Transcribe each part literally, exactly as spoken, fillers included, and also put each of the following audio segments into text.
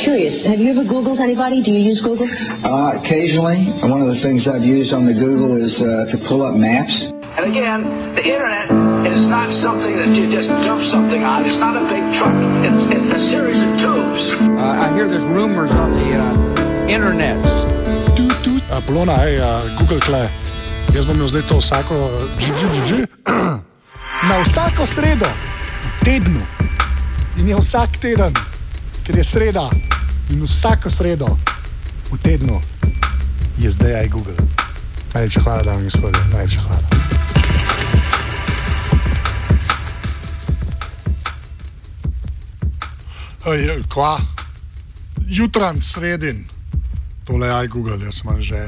curious. Have you ever Googled anybody? Do you use Google? Uh, occasionally. One of the things I've used on the Google is uh, to pull up maps. And again, the internet is not something that you just dump something on. It's not a big truck. It's, it's a series of tubes. Uh, I hear there's rumors on the uh, internets. Tu, tu. Uh, Polona, hej, uh, Google Kle. Jaz bom imel zdaj to vsako... Dž, dž, dž, dž. Na vsako sredo v tednu. In je vsak teden, ker je sreda. In vsako sredo v tednu je zdaj aj Google. Najlepša hvala, dame in gospodje. Najlepša hvala. Ej, kva? Jutran, sredin. Tole je aj Google, jaz sem že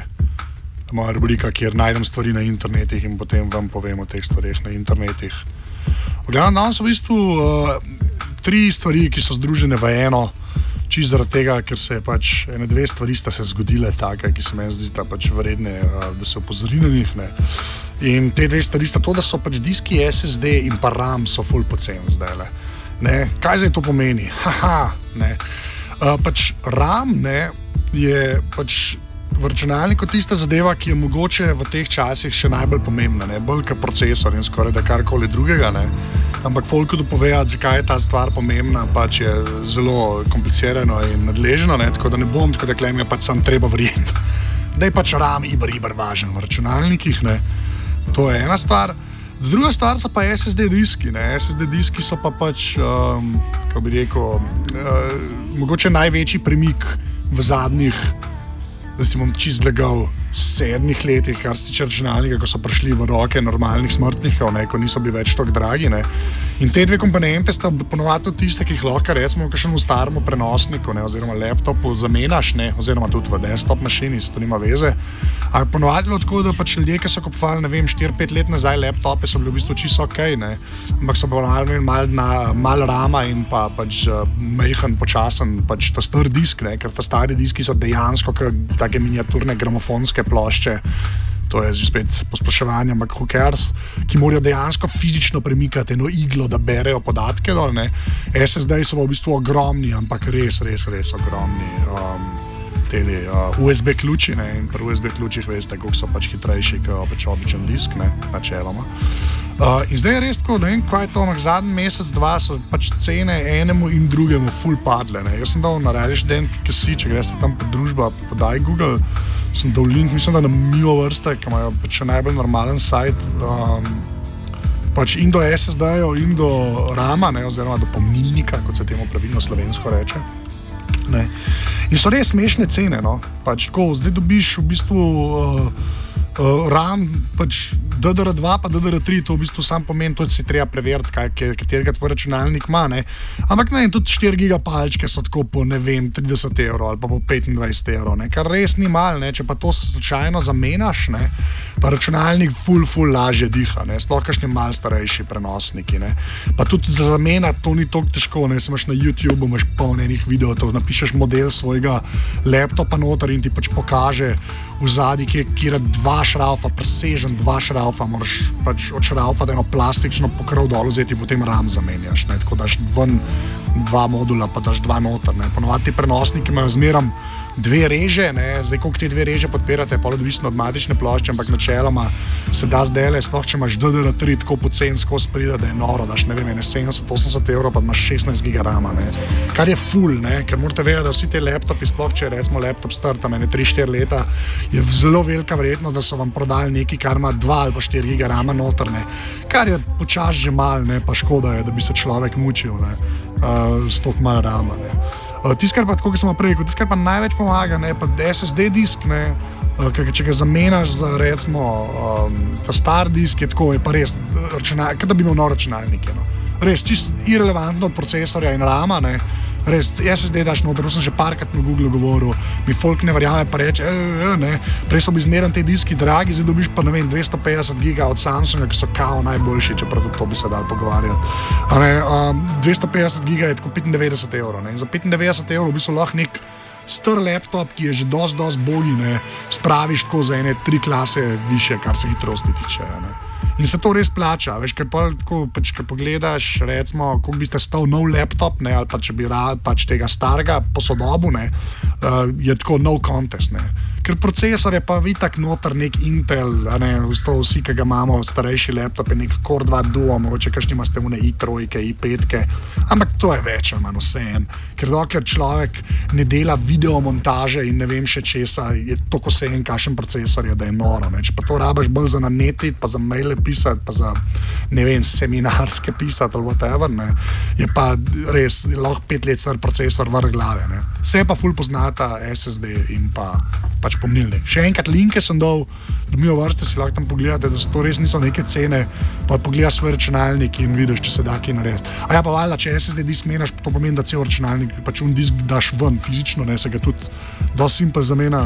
moja rubrika, kjer najdem stvari na internetih in potem vam povem o teh stvarih na internetih. Gledam, danes so v bistvu uh, tri stvari, ki so združene v eno, čisto zaradi tega, ker se je pač ene dve stvari sta se zgodile take, ki se meni zdi sta pač vredne, uh, da se opozori na njih, ne. In te dve stvari sta to, da so pač diski S S D in pa RAM so ful poceni zdajle. Ne, kaj zdaj to pomeni? Haha, ne. Uh, pač RAM, ne, je pač v računalniku tista zadeva, ki je mogoče v teh časih še najbolj pomembna, ne, bolj kot procesor in skoraj da karkoli drugega, ne. Ampak folku dopovedati, zakaj je ta stvar pomembna, pač je zelo komplicirano in nadležno, ne, tako da ne bom, tako da klem je pač sam treba verjeti, da je pač RAM iber, iber važen v računalnikih, ne. To je ena stvar. Druga stvar so pa S S D diski, ne. S S D diski so pa pač, um, kako bi rekel, uh, mogoče največji premik v zadnjih, da si bom čist zlegal, sedmih letih, kar se tiče računalnika, ko so prišli v roke normalnih smrtnikov, ne, ko niso bili več tako dragi, ne. In te dve komponente sta ponovadi tudi tiste, ki jih lahko recimo v kakšnemu staremu prenosniku, ne, oziroma laptopu zamenjaš, ne, oziroma tudi v desktop mašini, se to nima veze. Ampak ponovadi bilo tako, da pač ljudje, ki so kupovali, ne vem, štiri pet let nazaj laptope, so bili v bistvu čisto okej, ne. Ampak so ponovadi imeli mal, mal rama in pa pač uh, majhen, počasen, pač ta star disk, ne, ker ta stari diski so dejansko take miniaturne gramofonske plošče, to je že spet posploševanje, ampak who cares, ki morajo dejansko fizično premikati eno iglo, da berejo podatke dol, ne. S S D so v bistvu ogromni, ampak res, res, res ogromni um, teli uh, U S B ključi, ne, in pri U S B ključih veste, koliko so pač hitrejši, kot pač običen disk, ne, načeloma. Uh, in zdaj je res tako, ne vem, kaj je to, ampak zadnji mesec, dva so pač cene enemu in drugemu ful padle, ne. Jaz sem dal na Radish.den, ki si, če greste tam pod družba, podaj Google, sem dal link, mislim, da na Mio vrste, ki imajo pač najbolj normalen sajt, um, pač in do S S D-jo, in do rama, ne, oziroma do pomnilnika, kot se temu pravilno slovensko reče, ne. In so res smešne cene, no, pač tako, zdaj dobiš v bistvu uh, Uh, RAM, pač D D R dva pa D D R tri, to v bistvu sam pomeni, to si treba preveriti, kaj, katerega tvoj računalnik ima, ne. Ampak ne, tudi štiri giga palčke so tako po, ne vem, trideset evrov ali pa po petindvajset evrov, ne, kar res ni mal, ne, če pa to slučajno zamenjaš, ne, pa računalnik ful, ful lažje diha, ne, sploh kakšni mal starejši prenosniki, ne. Pa tudi za zamenjati to ni toliko težko, ne, se imaš na YouTube, imaš polno enih videov, to napišeš model svojega laptopa noter in ti pač pokaže v zadnji, kjer je dva šraufa, presežen dva šraufa, moraš pač od šraufa da eno plastično pokrov dol vzeti in potem RAM zamenjaš, ne, tako daš ven dva modula, pa daš dva noter, ne. Ponovadi ti prenosniki imajo zmeram dve reže, ne, zdaj koliko te dve reže podpirate, pa odvisno od matične plošče, ampak načeloma se da zdajle, sploh če imaš D D R tri tako pocen skozi pride, da je noro, daš ne vem, ene sedemdeset osemdeset evrov, pa imaš šestnajst giga rama, ne, kar je ful, ne, ker morate vedeti, da vsi te laptopi, sploh če je recimo laptop star tam ene tri štiri leta, je zelo velika verjetnost, da so vam prodali nekaj, kar ima dva ali pa štiri giga rama noter, ne, kar je počas že mal, ne, pa škoda je, da bi se človek mučil, ne, uh, s toliko mal rama, ne. Uh, Tisto, kar pa, tako kot sem prej rekel, tisto, kar pa največ pomaga, ne, pa S S D disk, ne, uh, če ga zamenjaš za, recimo, um, ta star disk, je tako, je pa res računalnik, kot da bi imel nov računalnik, no. Res, čist irelevantno od procesorja in rama, ne, res, S S D daš noter, sem že parkrat na Google govoril, mi folk ne verjame, pa reče, e, e, ne, prej so bi zmeren te diski dragi, zdaj dobiš pa, ne vem, dvesto petdeset giga od Samsunga, ki so kao najboljši, čeprav tudi to bi se dal pogovarjati. A ne, um, dvesto petdeset giga je tako petindevetdeset evrov, ne, in za petindevetdeset evrov bi so lahko nek star laptop, ki je že dost, dost bogi, ne, spraviš tako za ene tri klase više, kar se hitrosti tiče, ne. In se to res plača, veš, ker pa, tako, pač, ker pogledaš, recimo, koliko bi ste stal nov laptop, ne, ali pa če bi rad pač tega starega posodobu, ne, uh, je tako no contest, ne. Ker procesor je pa vitak noter nek Intel, a ne, vsi, ki ga imamo, starejši laptop je nek Core dva Duo, mogoče kakšni imate une i tri, i pet, ampak to je več, ali manj vse en. Ker dokler človek ne dela videomontaže in ne vem še česa, je toliko vse en kakšen procesor je, da je noro, ne. Če pa to rabaš bolj za nanetit, pa za maile pisati, pa za, ne vem, seminarske pisati ali whatever, ne, je pa res lahko pet let star procesor vrh glave, ne. Vse pa ful poznata S S D in pa pač pomnilnik. Še enkrat linke sem dal, da mi v vrste si lahko tam pogledate, da so to res niso neke cene, pa pogledaš svoj računalnik in vidiš, če se da kaj narediti. A ja, pa valjda, če S S D disk menjaš, to pomeni, da cel računalnik, pač un disk daš ven fizično, ne, se ga tudi dosti simpel zamena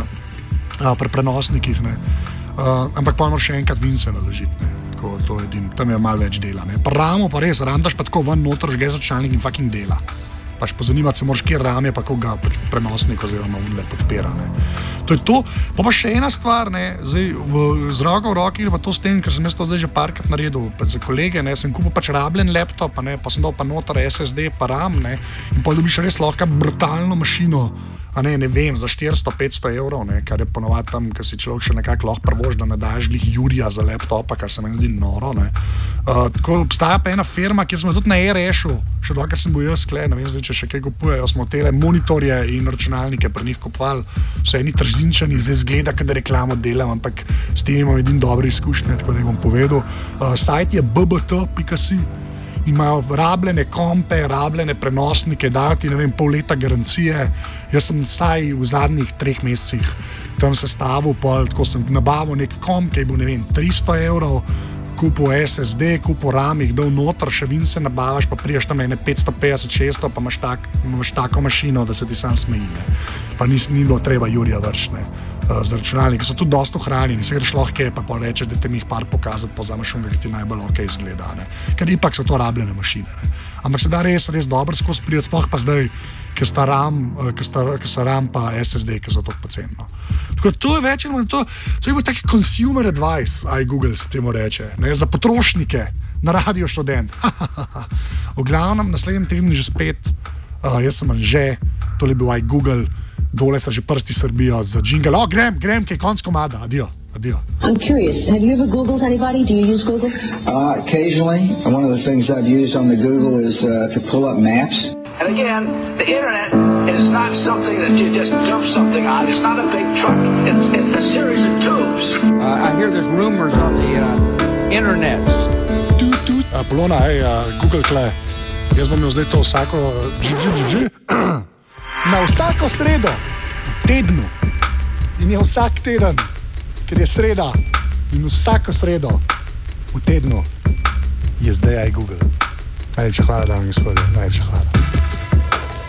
a, pri prenosnikih, ne. Uh, ampak pa moraš še enkrat Winse naložiti, ne. Tako, to je din, tam je malo več dela, ne. Pa ramu pa res, ram daš pa tako ven noter, žgeš računalnik in fucking dela. Pač pozanimati se moraš, kje ram je, pa kako ga pač prenosnik oziroma unle podpira, ne. To je to. Pa pa še ena stvar, ne, zdaj v, z roko v roki, pa to s tem, ker sem jaz to zdaj že parkrat naredil, pač za kolege, ne, sem kupil pač rabljen laptop, ne, pa sem dal pa noter S S D pa RAM, ne, in pa dobiš res lahko brutalno mašino, a ne, ne vem, za štiristo petsto evrov, ne, kar je ponovadi tam, ker si človek še nekako lahko prvož, da ne daješ glih Jurija za laptopa, kar se meni zdi noro, ne. Uh, tako obstaja pa ena firma, kjer smo tudi na e-rešu, še dokaj sem bil jaz skle, ne vem zdaj, če še kaj kupujejo, smo tele monitorje in računalnike pri njih kupovali, so eni trzinčani, zdaj zgleda, kada reklamo delam, ampak s tem imam edin dobre izkušnje, tako da jih bom povedal. Uh, sajt je b b t pika si, imajo rabljene kompe, rabljene prenosnike, dajo ti, ne vem, pol leta garancije. Jaz sem vsaj v zadnjih treh mesecih tam sestavil, pol, tako sem nabavil nek komp, ki je bil, ne vem, tristo evrov, kupil S S D, kupil RAM, jih dal noter, še Winse nabavaš, pa priješ tam ene petsto petdeset šeststo, pa imaš, tak, imaš tako mašino, da se ti sam smeji, ne. Pa ni, ni bilo treba Jurija vrš, ne. Uh, za računalniki so tudi dosti ohranjeni, se greš lahko, pa pa rečeš, da te mi jih par pokazati, pa vzameš unga, ki ti najbolj ok izgleda, ne. Ker ipak so to rabljene mašine, ne. Ampak se da res, res dobro skozi prijeti, sploh pa zdaj, ker sta RAM, ker sta, ker sta RAM pa S S D, ki so toliko poceni, no. Tako to je več, to, to je bil taki consumer advice, aj Google se temu reče, ne, za potrošnike, na Radio Študent. V glavnem, naslednjem tednu že spet, uh, jaz sem že, tole bil aj Google, dole se že prsti srbijo za jingle. O, grem, grem, kaj konc komada, adijo, adijo. I'm curious, have you ever Googled anybody? Do you use Google? Uh, occasionally, one of the things I've used on the Google is uh, to pull up maps. And again, the internet is not something that you just dump something on. It's not a big truck. It's, it's a series of tubes. Uh, I hear there's rumors on the uh, internet. Tut, tut. Uh, Polona, hej, uh, Google kle. Jaz bom imel zdaj to vsako, dž, dž, dž, dž. Na vsako sredo v tednu in je vsak teden, ker je sreda in vsako sredo v tednu je zdaj aj Google. Najlepša hvala, dame in gospodje, najlepša hvala.